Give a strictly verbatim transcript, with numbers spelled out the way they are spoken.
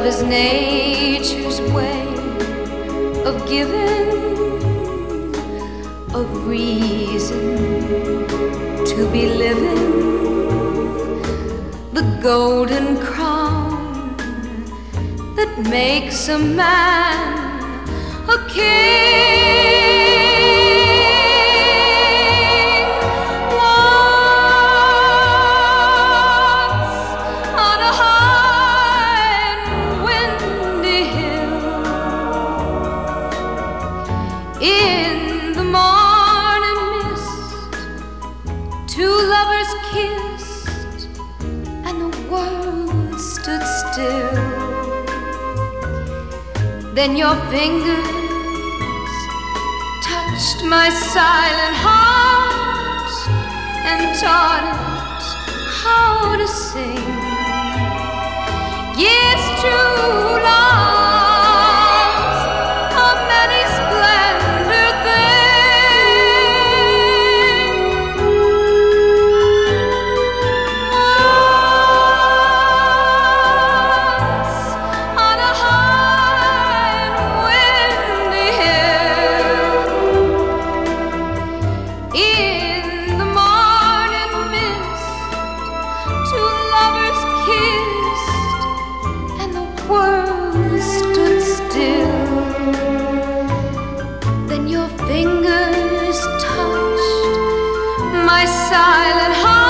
Love is nature's way of giving, of reason to be living, the golden crown that makes a man a king. In the morning mist, two lovers kissed, and the world stood still. Then your fingers touched my silent heart and taught it how to sing. Yes, true love. Fingers touched my silent heart.